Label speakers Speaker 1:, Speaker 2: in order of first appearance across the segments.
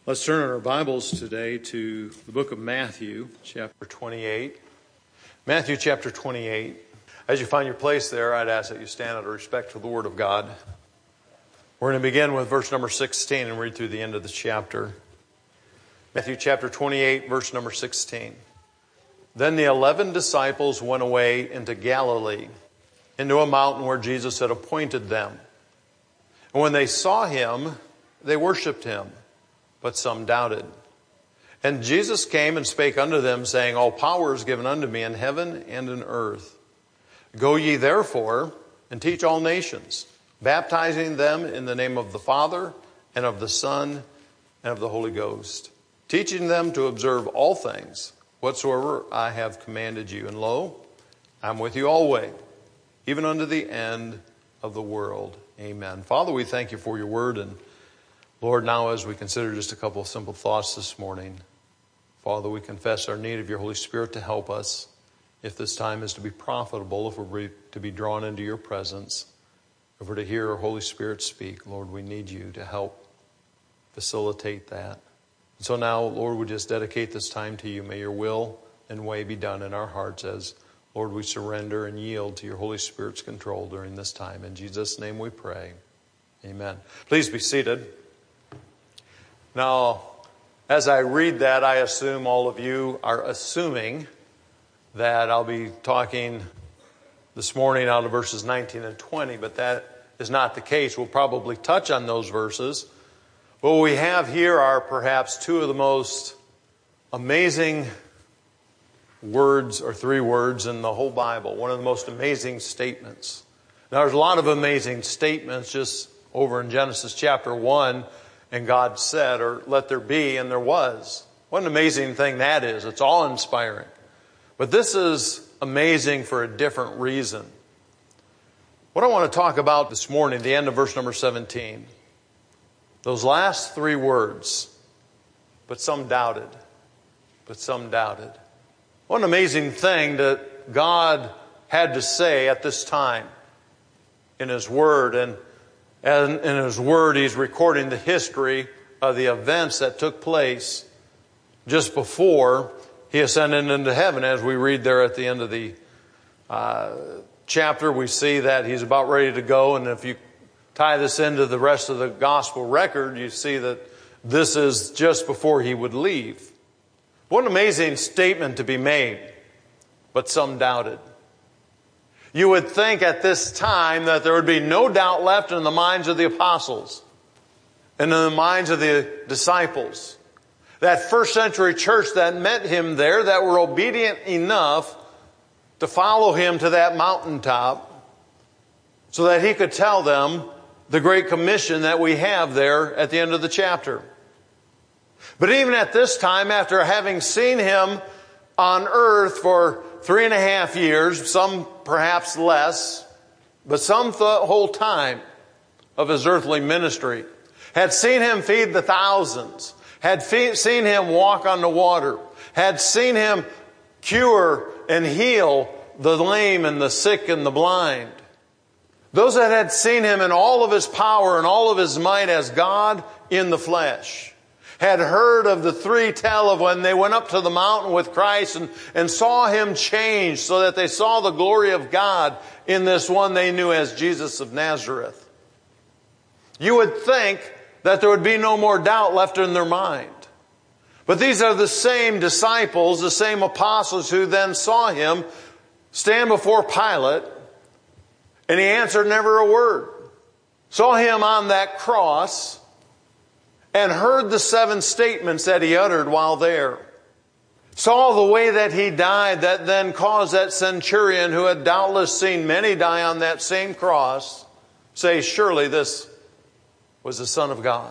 Speaker 1: Let's turn our Bibles today to the book of Matthew, chapter 28. Matthew chapter 28. As you find your place there, I'd ask that you stand out of respect for the Word of God. We're going to begin with verse number 16 and read through the end of the chapter. Matthew chapter 28, verse number 16. Then the 11 disciples went away into Galilee, into a mountain where Jesus had appointed them. And when they saw him, they worshipped him. But some doubted. And Jesus came and spake unto them, saying, All power is given unto me in heaven and in earth. Go ye therefore and teach all nations, baptizing them in the name of the Father and of the Son and of the Holy Ghost, teaching them to observe all things whatsoever I have commanded you. And lo, I'm with you always, even unto the end of the world. Amen. Father, we thank you for your word, and Lord, now as we consider just a couple of simple thoughts this morning, Father, we confess our need of your Holy Spirit to help us. If this time is to be profitable, if we're to be drawn into your presence, if we're to hear our Holy Spirit speak, Lord, we need you to help facilitate that. And so now, Lord, we just dedicate this time to you. May your will and way be done in our hearts as, Lord, we surrender and yield to your Holy Spirit's control during this time. In Jesus' name we pray. Amen. Please be seated. Now, as I read that, I assume all of you are assuming that I'll be talking this morning out of verses 19 and 20, but that is not the case. We'll probably touch on those verses. But what we have here are perhaps two of the most amazing words, or three words, in the whole Bible. One of the most amazing statements. Now, there's a lot of amazing statements just over in Genesis chapter 1. And God said, or let there be, and there was. What an amazing thing that is. It's awe-inspiring. But this is amazing for a different reason. What I want to talk about this morning, the end of verse number 17. Those last three words. But some doubted. But some doubted. What an amazing thing that God had to say at this time in His Word. And in His Word, He's recording the history of the events that took place just before He ascended into heaven. As we read there at the end of the chapter, we see that He's about ready to go. And if you tie this into the rest of the gospel record, you see that this is just before He would leave. What an amazing statement to be made. But some doubted. You would think at this time that there would be no doubt left in the minds of the apostles and in the minds of the disciples. That first century church that met Him there, that were obedient enough to follow Him to that mountaintop so that He could tell them the great commission that we have there at the end of the chapter. But even at this time, after having seen Him on earth for 3.5 years, some perhaps less, but some the whole time of His earthly ministry, had seen Him feed the thousands, had seen Him walk on the water, had seen Him cure and heal the lame and the sick and the blind. Those that had seen Him in all of His power and all of His might as God in the flesh, had heard of the three tell of when they went up to the mountain with Christ and saw Him change so that they saw the glory of God in this one they knew as Jesus of Nazareth. You would think that there would be no more doubt left in their mind. But these are the same disciples, the same apostles who then saw Him stand before Pilate, and He answered never a word. Saw Him on that cross and heard the 7 statements that He uttered while there. Saw the way that He died that then caused that centurion, who had doubtless seen many die on that same cross, say, surely this was the Son of God.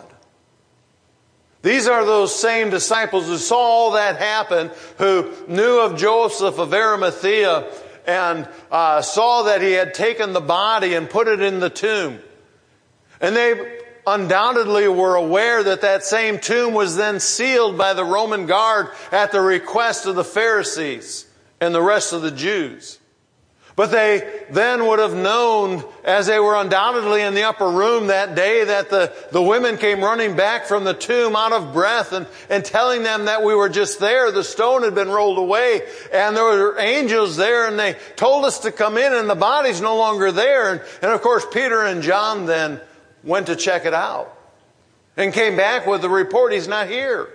Speaker 1: These are those same disciples who saw all that happen, who knew of Joseph of Arimathea and saw that he had taken the body and put it in the tomb. And they undoubtedly were aware that that same tomb was then sealed by the Roman guard at the request of the Pharisees and the rest of the Jews. But they then would have known, as they were undoubtedly in the upper room that day, that the women came running back from the tomb out of breath and telling them that we were just there. The stone had been rolled away and there were angels there and they told us to come in and the body's no longer there. And of course Peter and John then went to check it out and came back with the report, he's not here.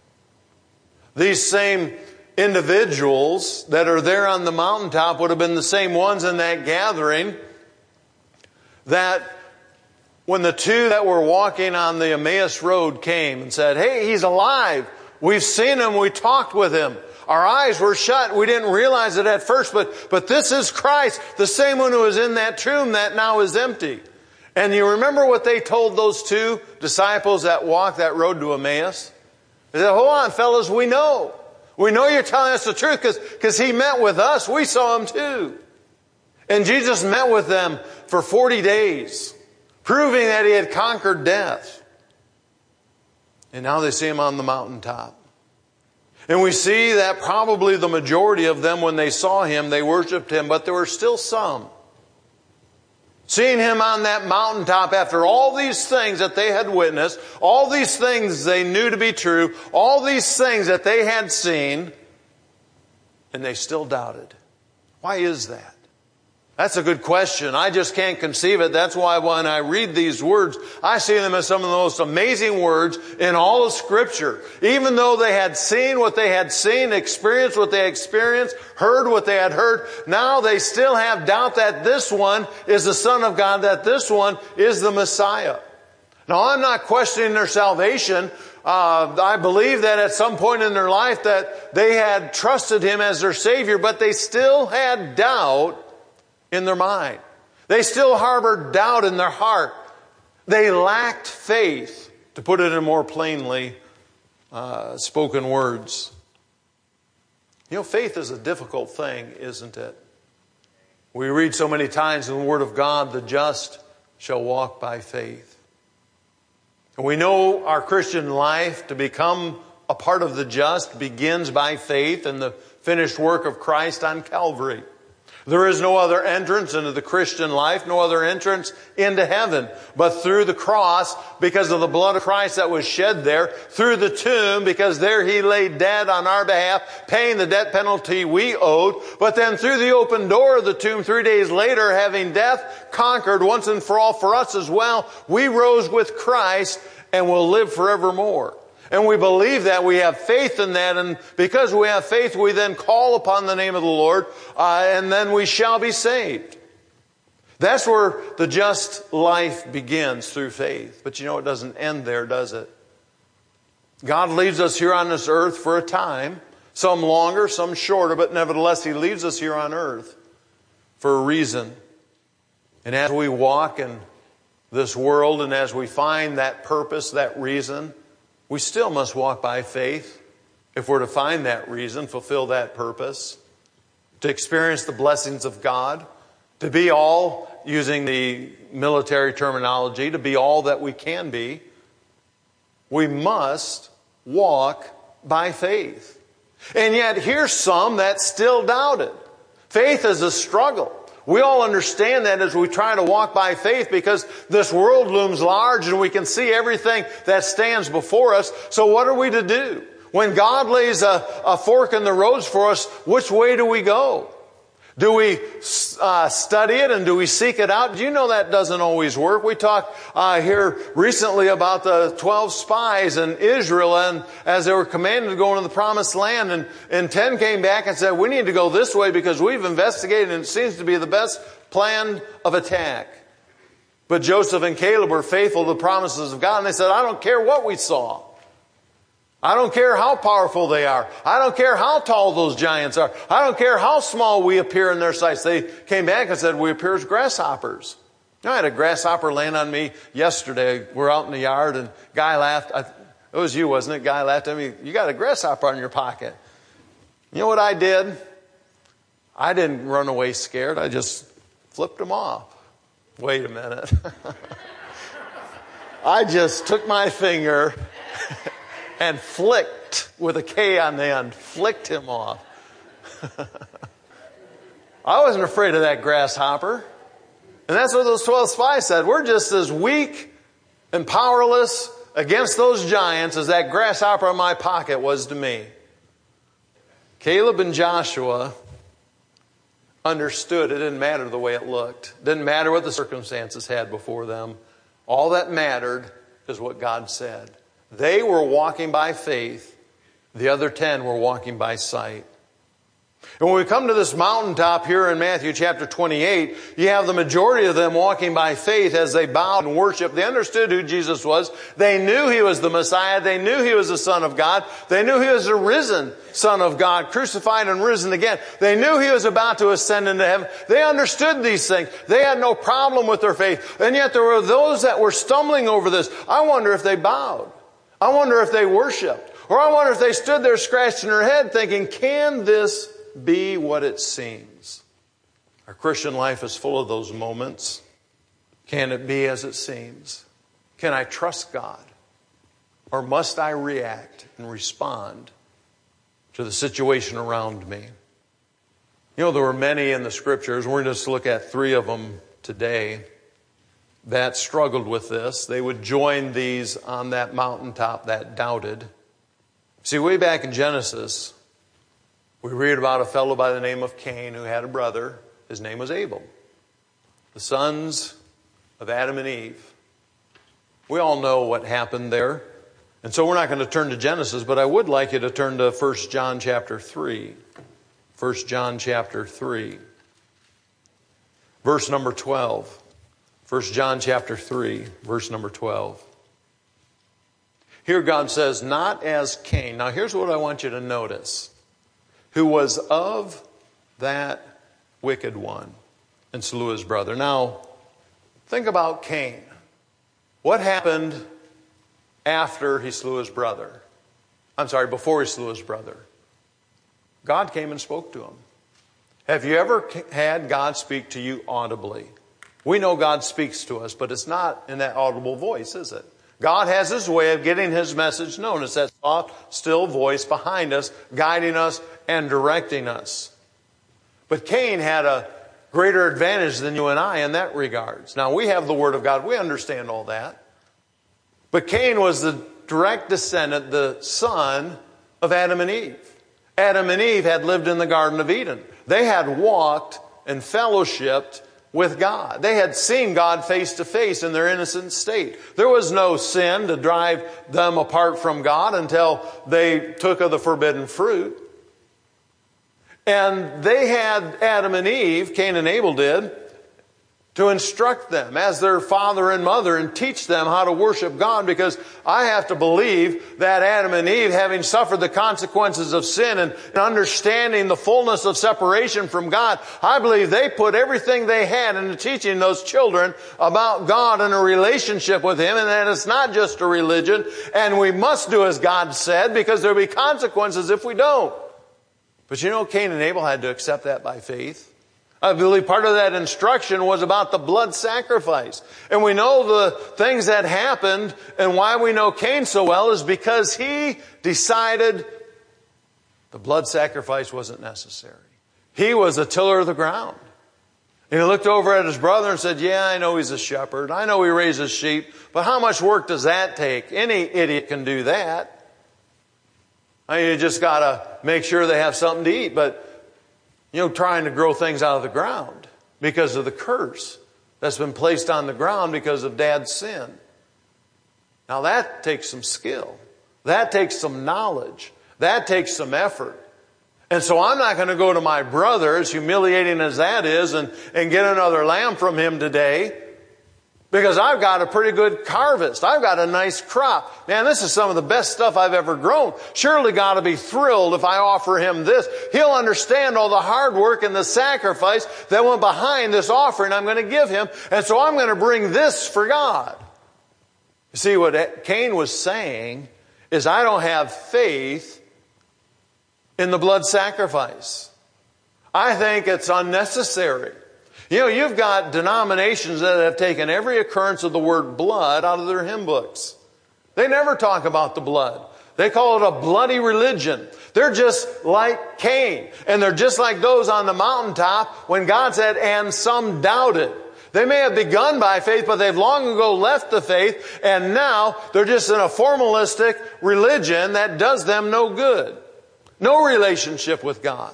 Speaker 1: These same individuals that are there on the mountaintop would have been the same ones in that gathering that when the two that were walking on the Emmaus road came and said, hey, he's alive. We've seen him. We talked with him. Our eyes were shut. We didn't realize it at first, but this is Christ, the same one who was in that tomb that now is empty. And you remember what they told those two disciples that walked that road to Emmaus? They said, hold on, fellas, we know. We know you're telling us the truth because he met with us. We saw him too. And Jesus met with them for 40 days, proving that he had conquered death. And now they see him on the mountaintop. And we see that probably the majority of them, when they saw him, they worshiped him, but there were still some. Seeing him on that mountaintop after all these things that they had witnessed, all these things they knew to be true, all these things that they had seen, and they still doubted. Why is that? That's a good question. I just can't conceive it. That's why when I read these words, I see them as some of the most amazing words in all of Scripture. Even though they had seen what they had seen, experienced what they experienced, heard what they had heard, now they still have doubt that this one is the Son of God, that this one is the Messiah. Now, I'm not questioning their salvation. I believe that at some point in their life that they had trusted him as their Savior, but they still had doubt in their mind. They still harbored doubt in their heart. They lacked faith, to put it in more plainly spoken words. You know, faith is a difficult thing, isn't it? We read so many times in the Word of God, the just shall walk by faith. And we know our Christian life to become a part of the just begins by faith in the finished work of Christ on Calvary. There is no other entrance into the Christian life, no other entrance into heaven, but through the cross because of the blood of Christ that was shed there, through the tomb because there he lay dead on our behalf, paying the debt penalty we owed, but then through the open door of the tomb 3 days later, having death conquered once and for all for us as well, we rose with Christ and will live forevermore. And we believe that, we have faith in that, and because we have faith, we then call upon the name of the Lord, and then we shall be saved. That's where the just life begins, through faith. But you know, it doesn't end there, does it? God leaves us here on this earth for a time, some longer, some shorter, but nevertheless, he leaves us here on earth for a reason. And as we walk in this world, and as we find that purpose, that reason, we still must walk by faith if we're to find that reason, fulfill that purpose, to experience the blessings of God, to be all, using the military terminology, to be all that we can be. We must walk by faith. And yet here's some that still doubted. Faith is a struggle. We all understand that as we try to walk by faith because this world looms large and we can see everything that stands before us. So what are we to do? When God lays a fork in the roads for us, which way do we go? Do we study it and do we seek it out? Do you know that doesn't always work? We talked here recently about the 12 spies in Israel, and as they were commanded to go into the promised land, and 10 came back and said, we need to go this way because we've investigated and it seems to be the best plan of attack. But Joseph and Caleb were faithful to the promises of God, and they said, I don't care what we saw. I don't care how powerful they are. I don't care how tall those giants are. I don't care how small we appear in their sights. They came back and said, we appear as grasshoppers. I had a grasshopper land on me yesterday. We're out in the yard and guy laughed. It was you, wasn't it? Guy laughed at me. You got a grasshopper in your pocket. You know what I did? I didn't run away scared. I just flipped him off. Wait a minute. I just took my finger and flicked, with a K on the end, flicked him off. I wasn't afraid of that grasshopper. And that's what those 12 spies said. We're just as weak and powerless against those giants as that grasshopper in my pocket was to me. Caleb and Joshua understood it didn't matter the way it looked. It didn't matter what the circumstances had before them. All that mattered is what God said. They were walking by faith. The other 10 were walking by sight. And when we come to this mountaintop here in Matthew chapter 28, you have the majority of them walking by faith as they bowed and worshiped. They understood who Jesus was. They knew He was the Messiah. They knew He was the Son of God. They knew He was the risen Son of God, crucified and risen again. They knew He was about to ascend into heaven. They understood these things. They had no problem with their faith. And yet there were those that were stumbling over this. I wonder if they bowed. I wonder if they worshiped. Or I wonder if they stood there scratching their head thinking, can this be what it seems? Our Christian life is full of those moments. Can it be as it seems? Can I trust God? Or must I react and respond to the situation around me? You know, there were many in the scriptures. We're going to just look at 3 of them today that struggled with this. They would join these on that mountaintop that doubted. See, way back in Genesis, we read about a fellow by the name of Cain who had a brother. His name was Abel. The sons of Adam and Eve. We all know what happened there. And so we're not going to turn to Genesis, but I would like you to turn to 1 John chapter 3. 1 John chapter 3. Verse number 12. 1 John chapter 3, verse number 12. Here God says, not as Cain. Now here's what I want you to notice. Who was of that wicked one and slew his brother. Now, think about Cain. What happened after he slew his brother? Before he slew his brother. God came and spoke to him. Have you ever had God speak to you audibly? We know God speaks to us, but it's not in that audible voice, is it? God has His way of getting His message known. It's that soft, still voice behind us, guiding us and directing us. But Cain had a greater advantage than you and I in that regards. Now, we have the Word of God. We understand all that. But Cain was the direct descendant, the son of Adam and Eve. Adam and Eve had lived in the Garden of Eden. They had walked and fellowshiped with God. They had seen God face to face in their innocent state. There was no sin to drive them apart from God until they took of the forbidden fruit. And they had Adam and Eve, Cain and Abel did, to instruct them as their father and mother and teach them how to worship God, because I have to believe that Adam and Eve, having suffered the consequences of sin and understanding the fullness of separation from God, I believe they put everything they had into teaching those children about God and a relationship with Him, and that it's not just a religion, and we must do as God said, because there will be consequences if we don't. But you know, Cain and Abel had to accept that by faith. I believe part of that instruction was about the blood sacrifice. And we know the things that happened, and why we know Cain so well is because he decided the blood sacrifice wasn't necessary. He was a tiller of the ground. And he looked over at his brother and said, yeah, I know he's a shepherd. I know he raises sheep. But how much work does that take? Any idiot can do that. I mean, you just got to make sure they have something to eat. But trying to grow things out of the ground because of the curse that's been placed on the ground because of Dad's sin. Now that takes some skill. That takes some knowledge. That takes some effort. And so I'm not going to go to my brother, as humiliating as that is, and get another lamb from him today, because I've got a pretty good harvest. I've got a nice crop. Man, this is some of the best stuff I've ever grown. Surely God will be thrilled if I offer Him this. He'll understand all the hard work and the sacrifice that went behind this offering I'm going to give Him. And so I'm going to bring this for God. You see, what Cain was saying is, I don't have faith in the blood sacrifice. I think it's unnecessary. You've got denominations that have taken every occurrence of the word blood out of their hymn books. They never talk about the blood. They call it a bloody religion. They're just like Cain. And they're just like those on the mountaintop when God said, and some doubted. They may have begun by faith, but they've long ago left the faith, and now they're just in a formalistic religion that does them no good. No relationship with God.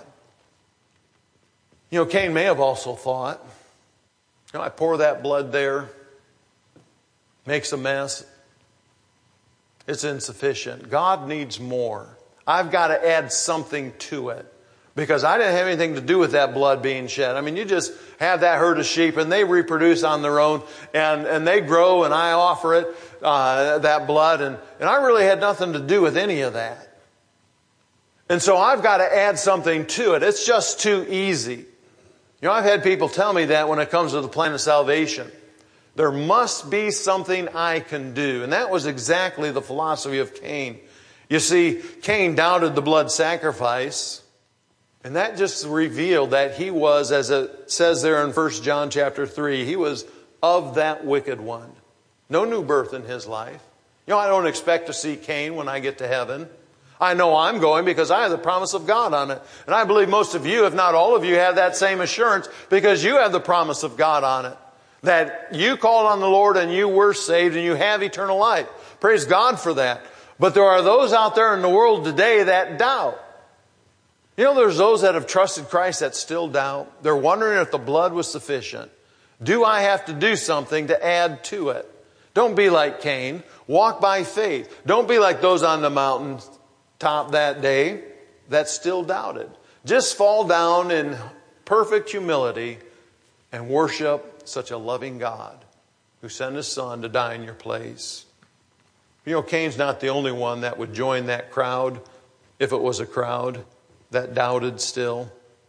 Speaker 1: Cain may have also thought, I pour that blood there, makes a mess. It's insufficient. God needs more. I've got to add something to it. Because I didn't have anything to do with that blood being shed. I mean, you just have that herd of sheep and they reproduce on their own and they grow and I offer it, that blood. And I really had nothing to do with any of that. And so I've got to add something to it. It's just too easy. I've had people tell me that when it comes to the plan of salvation. There must be something I can do. And that was exactly the philosophy of Cain. You see, Cain doubted the blood sacrifice. And that just revealed that he was, as it says there in 1 John chapter 3, he was of that wicked one. No new birth in his life. I don't expect to see Cain when I get to heaven. I know I'm going because I have the promise of God on it. And I believe most of you, if not all of you, have that same assurance because you have the promise of God on it. That you called on the Lord and you were saved and you have eternal life. Praise God for that. But there are those out there in the world today that doubt. There's those that have trusted Christ that still doubt. They're wondering if the blood was sufficient. Do I have to do something to add to it? Don't be like Cain. Walk by faith. Don't be like those on the mountain top that day that still doubted. Just fall down in perfect humility and worship such a loving God who sent His Son to die in your place. Cain's not the only one that would join that crowd, if it was a crowd that doubted still.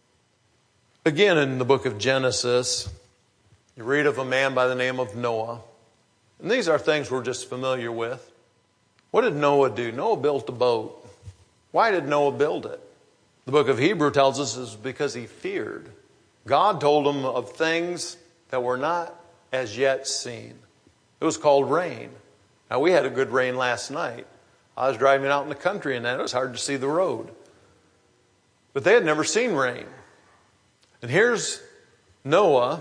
Speaker 1: Again, in the book of Genesis, you read of a man by the name of Noah. And these are things we're just familiar with. What did Noah do? Noah built a boat. Why did Noah build it? The book of Hebrew tells us it's because he feared. God told him of things that were not as yet seen. It was called rain. Now, we had a good rain last night. I was driving out in the country and it was hard to see the road. But they had never seen rain. And here's Noah,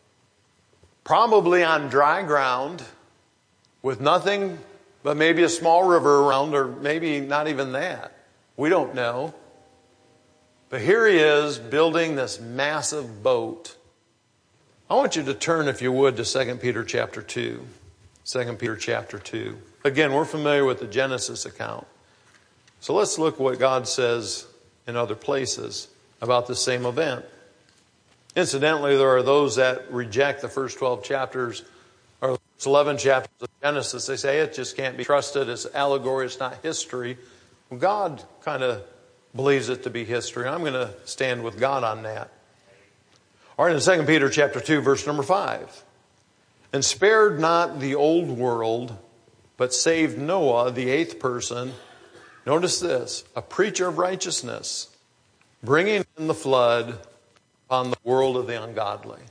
Speaker 1: probably on dry ground, with nothing but maybe a small river around, or maybe not even that. We don't know. But here he is building this massive boat. I want you to turn, if you would, to 2 Peter chapter 2. 2 Peter chapter 2. Again, we're familiar with the Genesis account. So let's look at what God says in other places about the same event. Incidentally, there are those that reject the first 12 chapters or 11 chapters of Genesis. They say it just can't be trusted. It's allegory. It's not history. Well, God kind of believes it to be history. I'm going to stand with God on that. All right, in 2 Peter chapter 2, verse number 5. And spared not the old world, but saved Noah, the eighth person. Notice this, a preacher of righteousness, bringing in the flood upon the world of the ungodly.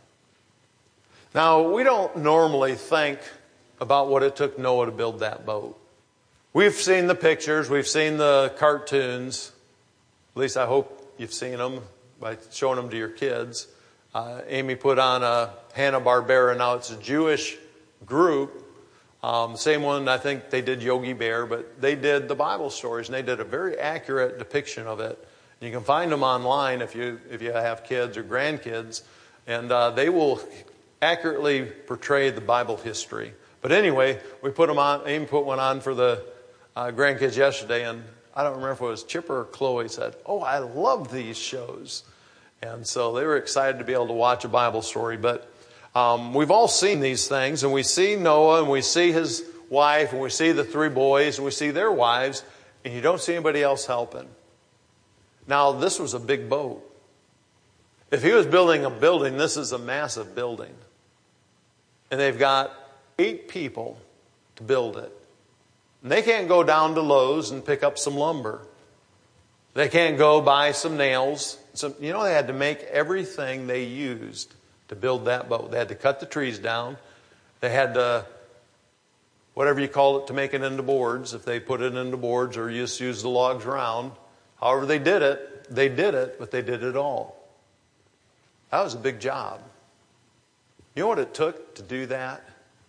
Speaker 1: Now, we don't normally think about what it took Noah to build that boat. We've seen the pictures, we've seen the cartoons. At least I hope you've seen them by showing them to your kids. Amy put on a Hanna-Barbera. Now it's a Jewish group. Same one, I think they did Yogi Bear, but they did the Bible stories, and they did a very accurate depiction of it. You can find them online if you have kids or grandkids, and they will accurately portray the Bible history. But anyway, we put them on. Amy put one on for the grandkids yesterday, and I don't remember if it was Chipper or Chloe said, "Oh, I love these shows." And so they were excited to be able to watch a Bible story. But we've all seen these things, and we see Noah, and we see his wife, and we see the three boys, and we see their wives, and you don't see anybody else helping. Now, this was a big boat. If he was building a building, this is a massive building. And they've got 8 people to build it. And they can't go down to Lowe's and pick up some lumber. They can't go buy some nails. So, they had to make everything they used to build that boat. They had to cut the trees down. They had to, whatever you call it, to make it into boards, if they put it into boards or you just use the logs round. However they did it, but they did it all. That was a big job. You know what it took to do that?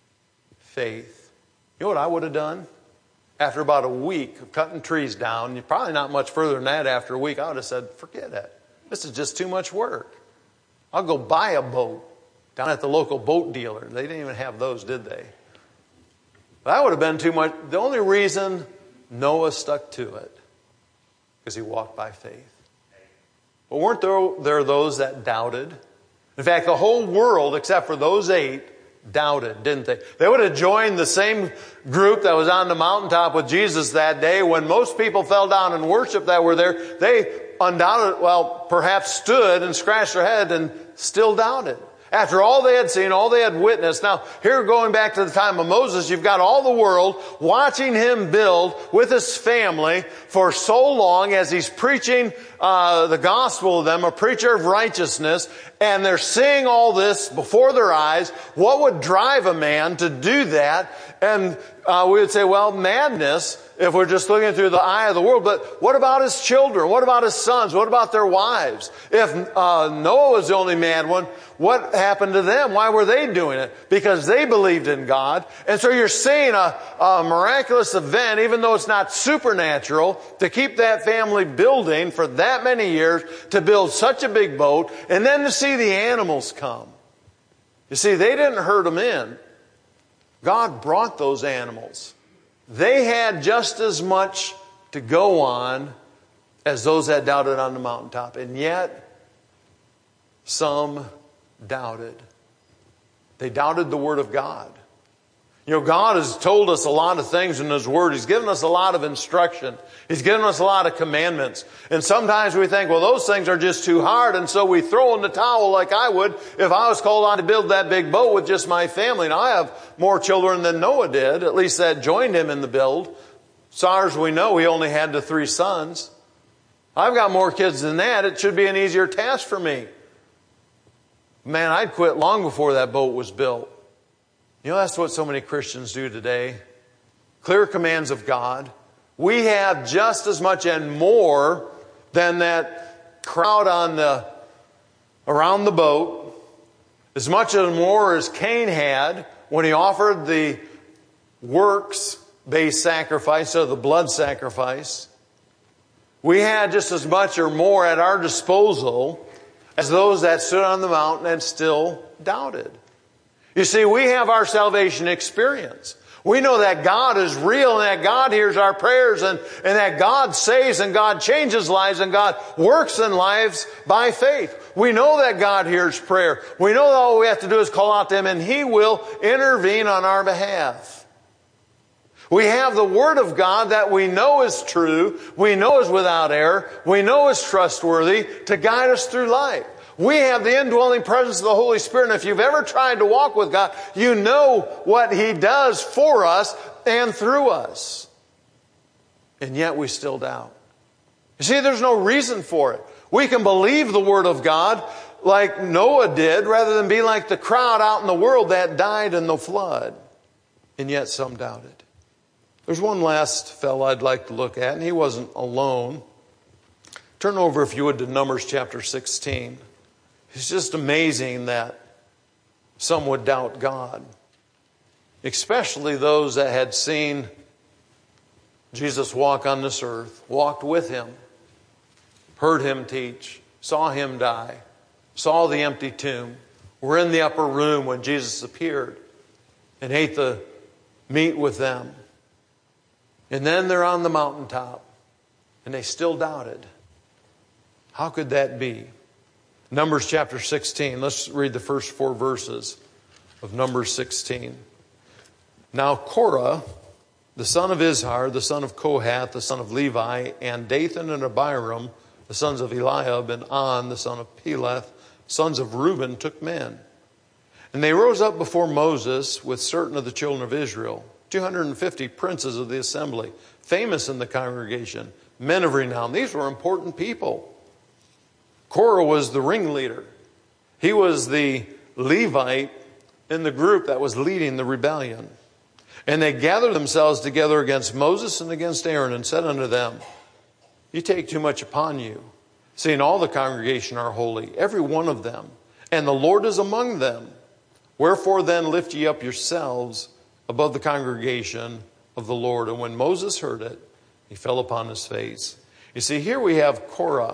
Speaker 1: Faith. You know what I would have done? After about a week of cutting trees down, probably not much further than that after a week, I would have said, forget it. This is just too much work. I'll go buy a boat down at the local boat dealer. They didn't even have those, did they? That would have been too much. The only reason Noah stuck to it, because he walked by faith. But weren't there those that doubted? In fact, the whole world, except for those 8, doubted, didn't they? They would have joined the same group that was on the mountaintop with Jesus that day when most people fell down and worshiped that were there. They undoubtedly, perhaps stood and scratched their head and still doubted. After all they had seen, all they had witnessed. Now, here going back to the time of Moses, you've got all the world watching him build with his family for so long as he's preaching the gospel to them, a preacher of righteousness, and they're seeing all this before their eyes. What would drive a man to do that? And we would say, madness, if we're just looking through the eye of the world. But what about his children? What about his sons? What about their wives? If Noah was the only mad one, what happened to them? Why were they doing it? Because they believed in God. And so you're seeing a miraculous event, even though it's not supernatural, to keep that family building for that many years, to build such a big boat, and then to see the animals come. You see, they didn't herd them in. God brought those animals. They had just as much to go on as those that doubted on the mountaintop. And yet, some doubted. They doubted the Word of God. You know, God has told us a lot of things in His Word. He's given us a lot of instruction. He's given us a lot of commandments. And sometimes we think, those things are just too hard, and so we throw in the towel like I would if I was called on to build that big boat with just my family. Now, I have more children than Noah did, at least that joined him in the build. As far as we know, he only had the 3 sons. I've got more kids than that. It should be an easier task for me. Man, I'd quit long before that boat was built. You know, that's what so many Christians do today. Clear commands of God. We have just as much and more than that crowd around the boat. As much and more as Cain had when he offered the works-based sacrifice of the blood sacrifice. We had just as much or more at our disposal as those that stood on the mountain and still doubted. You see, we have our salvation experience. We know that God is real and that God hears our prayers and that God saves and God changes lives and God works in lives by faith. We know that God hears prayer. We know that all we have to do is call out to Him and He will intervene on our behalf. We have the Word of God that we know is true, we know is without error, we know is trustworthy to guide us through life. We have the indwelling presence of the Holy Spirit, and if you've ever tried to walk with God, you know what He does for us and through us. And yet we still doubt. You see, there's no reason for it. We can believe the Word of God like Noah did, rather than be like the crowd out in the world that died in the flood. And yet some doubted. There's one last fellow I'd like to look at, and he wasn't alone. Turn over, if you would, to Numbers chapter 16. It's just amazing that some would doubt God, especially those that had seen Jesus walk on this earth, walked with Him, heard Him teach, saw Him die, saw the empty tomb, were in the upper room when Jesus appeared and ate the meat with them. And then they're on the mountaintop and they still doubted. How could that be? Numbers chapter 16. Let's read the first 4 verses of Numbers 16. Now Korah, the son of Izhar, the son of Kohath, the son of Levi, and Dathan and Abiram, the sons of Eliab, and On, the son of Peleth, sons of Reuben, took men. And they rose up before Moses with certain of the children of Israel, 250 princes of the assembly, famous in the congregation, men of renown. These were important people. Korah was the ringleader. He was the Levite in the group that was leading the rebellion. And they gathered themselves together against Moses and against Aaron, and said unto them, You take too much upon you, seeing all the congregation are holy, every one of them, and the Lord is among them. Wherefore then lift ye up yourselves above the congregation of the Lord. And when Moses heard it, he fell upon his face. You see, here we have Korah,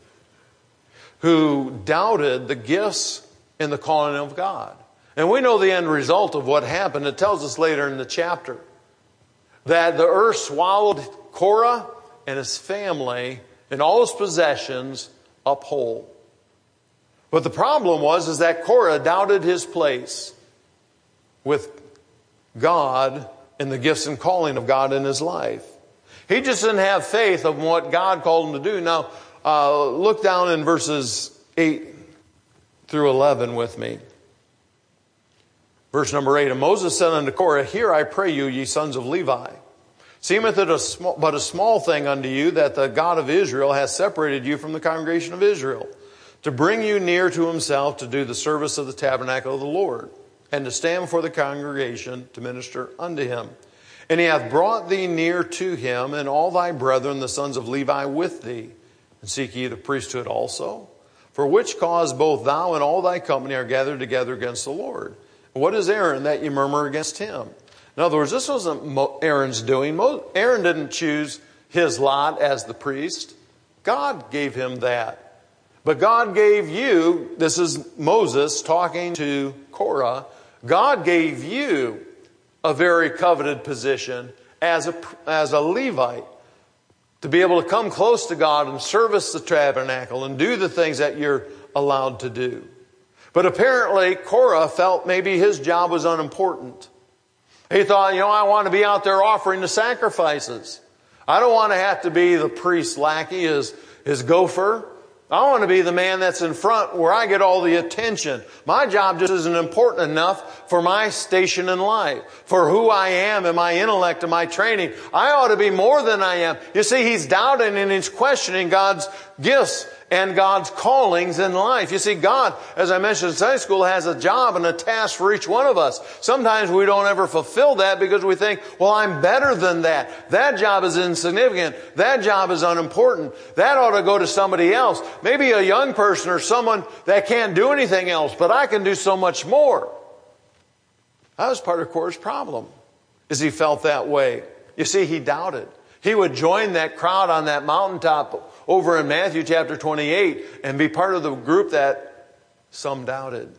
Speaker 1: who doubted the gifts and the calling of God. And we know the end result of what happened. It tells us later in the chapter that the earth swallowed Korah and his family and all his possessions up whole. But the problem was that Korah doubted his place with God and the gifts and calling of God in his life. He just didn't have faith of what God called him to do. Now, look down in verses 8 through 11 with me. Verse number 8, And Moses said unto Korah, Hear, I pray you, ye sons of Levi. Seemeth it but a small thing unto you that the God of Israel hath separated you from the congregation of Israel, to bring you near to himself, to do the service of the tabernacle of the Lord, and to stand before the congregation to minister unto him. And he hath brought thee near to him, and all thy brethren, the sons of Levi, with thee. And seek ye the priesthood also? For which cause both thou and all thy company are gathered together against the Lord. What is Aaron that you murmur against him? In other words, this wasn't Aaron's doing. Aaron didn't choose his lot as the priest. God gave him that. But God gave you, this is Moses talking to Korah, God gave you a very coveted position as a Levite, to be able to come close to God and service the tabernacle and do the things that you're allowed to do. But apparently Korah felt maybe his job was unimportant. He thought, I want to be out there offering the sacrifices. I don't want to have to be the priest's lackey, his gopher. I want to be the man that's in front where I get all the attention. My job just isn't important enough for my station in life, for who I am and my intellect and my training. I ought to be more than I am. You see, he's doubting and he's questioning God's gifts and God's callings in life. You see, God, as I mentioned in Sunday school, has a job and a task for each one of us. Sometimes we don't ever fulfill that because we think, well, I'm better than that. That job is insignificant. That job is unimportant. That ought to go to somebody else. Maybe a young person or someone that can't do anything else, but I can do so much more. That was part of Korah's problem, is he felt that way. You see, he doubted. He would join that crowd on that mountaintop over in Matthew chapter 28 and be part of the group that some doubted.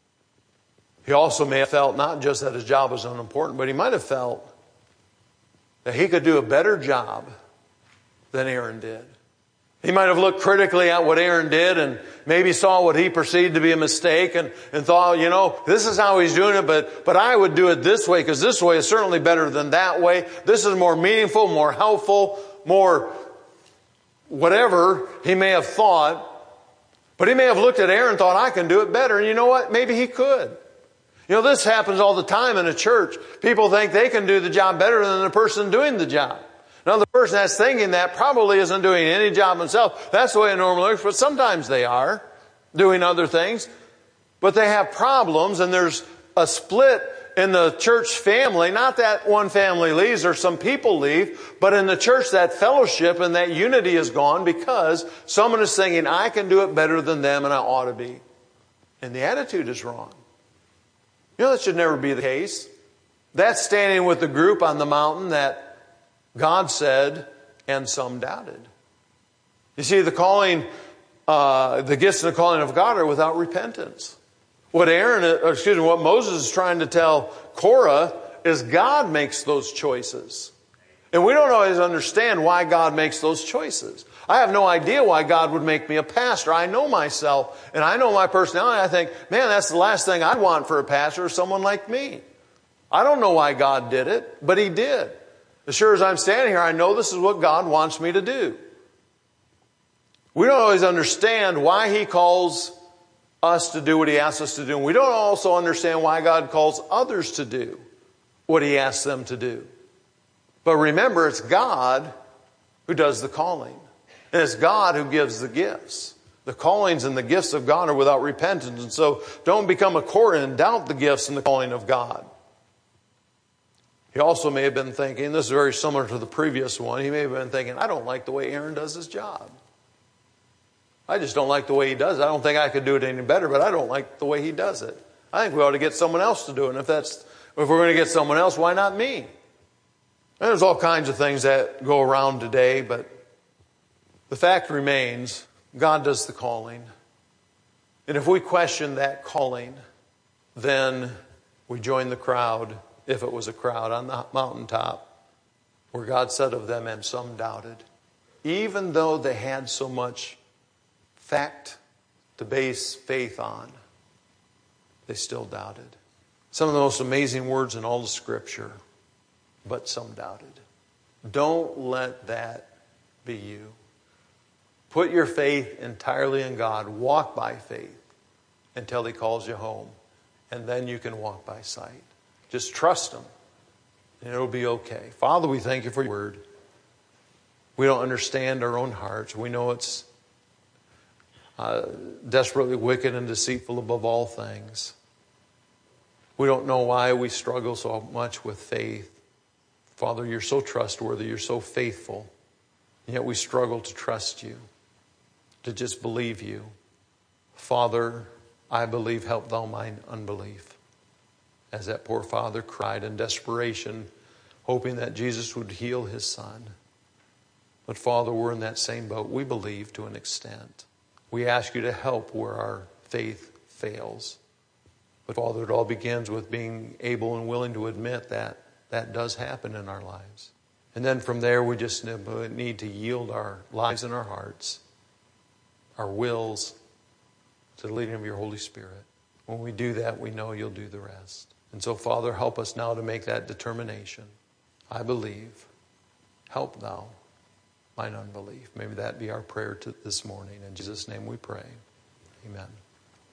Speaker 1: He also may have felt not just that his job was unimportant, but he might have felt that he could do a better job than Aaron did. He might have looked critically at what Aaron did and maybe saw what he perceived to be a mistake and thought, this is how he's doing it, but I would do it this way because this way is certainly better than that way. This is more meaningful, more helpful, more whatever he may have thought. But he may have looked at Aaron and thought, I can do it better. And you know what? Maybe he could. This happens all the time in a church. People think they can do the job better than the person doing the job. Now, the person that's thinking that probably isn't doing any job himself. That's the way it normally works, but sometimes they are doing other things. But they have problems, and there's a split in the church family. Not that one family leaves or some people leave, but in the church that fellowship and that unity is gone because someone is thinking, I can do it better than them and I ought to be. And the attitude is wrong. That should never be the case. That's standing with the group on the mountain that God said, and some doubted. You see, the gifts and the calling of God are without repentance. What Moses is trying to tell Korah is God makes those choices. And we don't always understand why God makes those choices. I have no idea why God would make me a pastor. I know myself, and I know my personality. I think, man, that's the last thing I'd want for a pastor, someone like me. I don't know why God did it, but He did. As sure as I'm standing here, I know this is what God wants me to do. We don't always understand why He calls us to do what He asks us to do. And we don't also understand why God calls others to do what He asks them to do. But remember, it's God who does the calling. And it's God who gives the gifts. The callings and the gifts of God are without repentance. And so don't become a Korah and doubt the gifts and the calling of God. He also may have been thinking, this is very similar to the previous one, he may have been thinking, I don't like the way Aaron does his job. I just don't like the way he does it. I don't think I could do it any better, but I don't like the way he does it. I think we ought to get someone else to do it. And if we're going to get someone else, why not me? And there's all kinds of things that go around today, but the fact remains, God does the calling. And if we question that calling, then we join the crowd, if it was a crowd, on the mountaintop, where God said of them, and some doubted. Even though they had so much fact to base faith on, they still doubted. Some of the most amazing words in all the Scripture, but some doubted. Don't let that be you. Put your faith entirely in God. Walk by faith until He calls you home. And then you can walk by sight. Just trust Him, and it'll be okay. Father, we thank You for Your word. We don't understand our own hearts. We know it's desperately wicked and deceitful above all things. We don't know why we struggle so much with faith. Father, You're so trustworthy. You're so faithful. And yet we struggle to trust You, to just believe You. Father, I believe, help Thou mine unbelief. As that poor father cried in desperation, hoping that Jesus would heal his son. But Father, we're in that same boat. We believe to an extent. We ask You to help where our faith fails. But Father, it all begins with being able and willing to admit that that does happen in our lives. And then from there, we just need to yield our lives and our hearts, our wills, to the leading of Your Holy Spirit. When we do that, we know You'll do the rest. And so, Father, help us now to make that determination. I believe. Help Thou mine unbelief. Maybe that be our prayer this morning. In Jesus' name we pray. Amen.